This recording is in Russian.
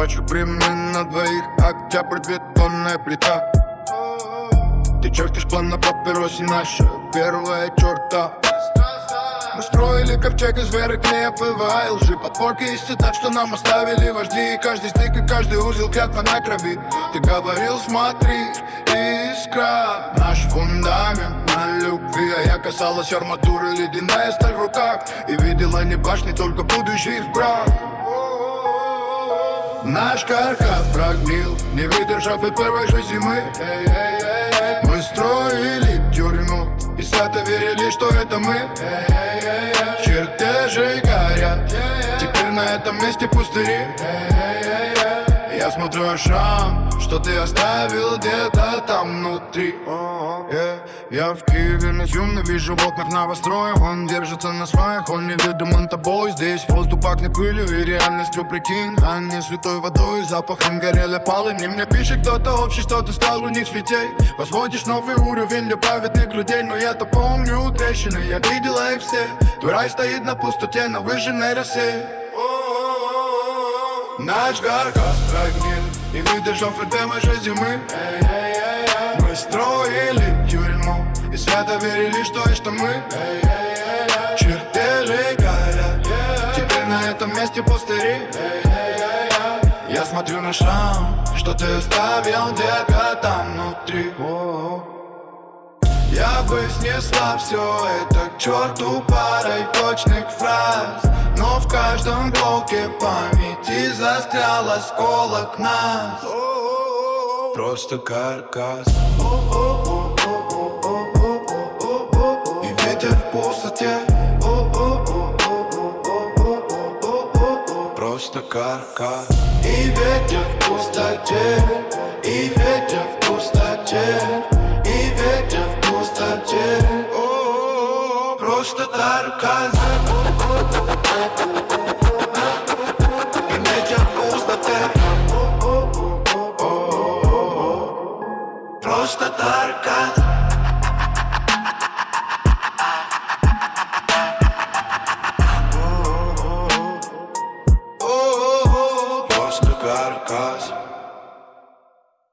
Ночью примерно на двоих, октябрь, бетонная плита. Ты чертишь план на папиросе, наша первая черта. Мы строили ковчег из веры, клея, ПВА и лжи. Подпорки из цитат, что нам оставили вожди. И каждый стык и каждый узел клятва на крови. Ты говорил, смотри, искра. Наш фундамент на любви. А я касалась арматуры, ледяная сталь в руках. И видела не башни, только будущий брак. Наш каркас прогнил, не выдержав и первой же зимы. Мы строили тюрьму и свято верили, что это мы. Чертежи горят, теперь на этом месте пустыри. Я смотрю шрам, что ты оставил где-то там внутри. Я в Киеве на юный, вижу в окнах новостроек. Он держится на своих, он неведомым тобой. Здесь воздух пахнет пылью и реальностью, прикинь. А не святой водой, запахом горели полы. Мне пишет кто-то общий, что ты стал у них светей. Возводишь новый уровень для праведных людей. Но я-то помню трещины, я видела их все. Твой рай стоит на пустоте, на выжженной росе. Наш каркас прогнил и выдержав любимой же зимы. Мы строили тюрьму и свято верили, что это мы. Чертежи горят, теперь на этом месте пустыри. Я смотрю на шрам, что ты оставил где-то там внутри. Я бы снесла все это к черту парой точных фраз. Но в каждом блоке памяти застрял осколок нас. Просто каркас. И ветер в пустоте. Просто каркас. И ветер в пустоте. И ветер в пустоте. И ветер в пустоте. Просто каркас.